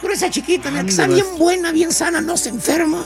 Pero esa chiquita, mira, que está bien buena, bien sana, no se enferma.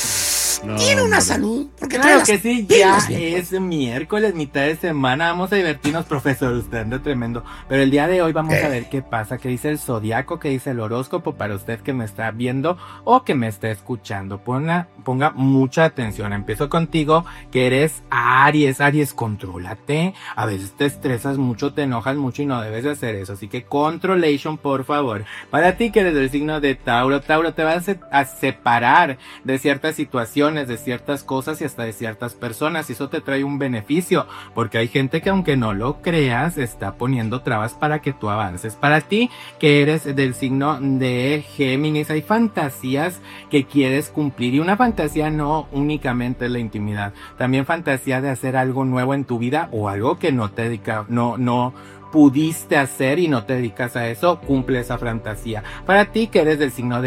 No, tiene una salud. Porque claro que sí, ya es miércoles, mitad de semana. Vamos a divertirnos, profesor. Usted anda tremendo. Pero el día de hoy vamos a ver qué pasa, qué dice el zodiaco, qué dice el horóscopo para usted que me está viendo o que me está escuchando. Ponga mucha atención. Empiezo contigo, que eres Aries. Aries, contrólate. A veces te estresas mucho, te enojas mucho y no debes de hacer eso. Así que controlation, por favor. Para ti que eres del signo de Tauro, Tauro, te vas a separar de ciertas situaciones, de ciertas cosas y hasta de ciertas personas, y eso te trae un beneficio, porque hay gente que, aunque no lo creas, está poniendo trabas para que tú avances. Para ti que eres del signo de Géminis, hay fantasías que quieres cumplir, y una fantasía no únicamente la intimidad, también fantasía de hacer algo nuevo en tu vida o algo que no te dedica, no pudiste hacer y no te dedicas a eso, cumple esa fantasía. Para ti que eres del signo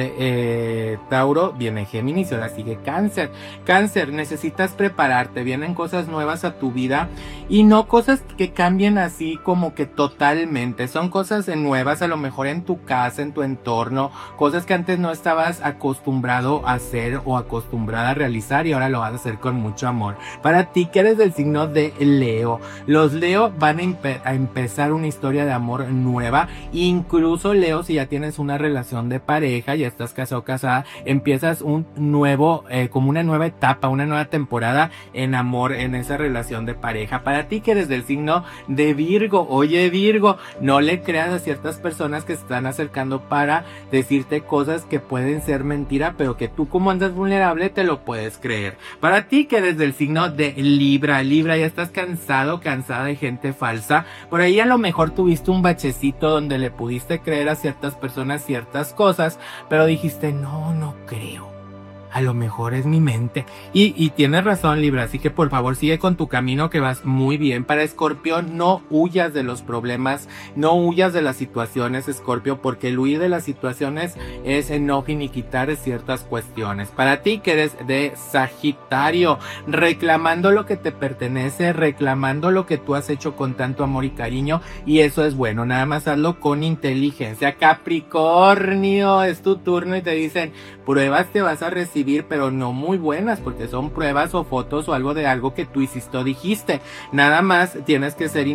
de Tauro, viene Géminis y ahora sigue Cáncer. Cáncer, necesitas prepararte, vienen cosas nuevas a tu vida y no cosas que cambien así como que totalmente, son cosas nuevas a lo mejor en tu casa, en tu entorno, cosas que antes no estabas acostumbrado a hacer o acostumbrada a realizar y ahora lo vas a hacer con mucho amor. Para ti que eres del signo de Leo, los Leo van a empezar una historia de amor nueva, incluso Leo, si ya tienes una relación de pareja, ya estás casado o casada, empiezas un nuevo, como una nueva etapa, una nueva temporada en amor, en esa relación de pareja. Para ti que eres del signo de Virgo, oye Virgo, no le creas a ciertas personas que se están acercando para decirte cosas que pueden ser mentira, pero que tú, como andas vulnerable, te lo puedes creer. Para ti que eres del signo de Libra, Libra, ya estás cansada de gente falsa, por ahí a lo mejor tuviste un bachecito donde le pudiste creer a ciertas personas ciertas cosas, pero dijiste, no creo. A lo mejor es mi mente. Y tienes razón, Libra, así que por favor sigue con tu camino que vas muy bien. Para Escorpión, no huyas de los problemas, no huyas de las situaciones, Escorpio, porque el huir de las situaciones es no finiquitar ciertas cuestiones. Para ti que eres de Sagitario, reclamando lo que te pertenece, reclamando lo que tú has hecho con tanto amor y cariño, y eso es bueno, nada más hazlo con inteligencia. Capricornio, es tu turno y te dicen, pruebas te vas a recibir, pero no muy buenas, porque son pruebas o fotos o algo de algo que tú hiciste o dijiste. Nada más tienes que ser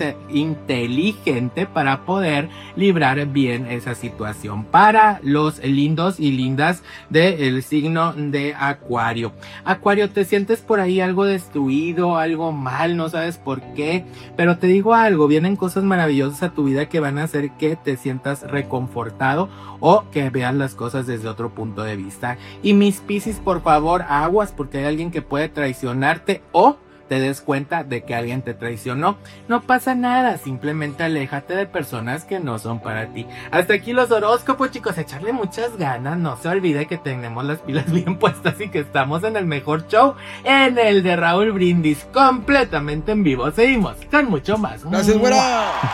inteligente para poder librar bien esa situación. Para los lindos y lindas del signo de Acuario. Acuario, te sientes por ahí algo destruido, algo mal, no sabes por qué, pero te digo algo, vienen cosas maravillosas a tu vida que van a hacer que te sientas reconfortado o que veas las cosas desde otro punto de vista. Y mis Piscis, por favor, aguas, porque hay alguien que puede traicionarte o te des cuenta de que alguien te traicionó. No pasa nada, simplemente aléjate de personas que no son para ti. Hasta aquí los horóscopos, chicos, echarle muchas ganas, no se olvide que tenemos las pilas bien puestas y que estamos en el mejor show, en el de Raúl Brindis, completamente en vivo. Seguimos con mucho más. Gracias, güera.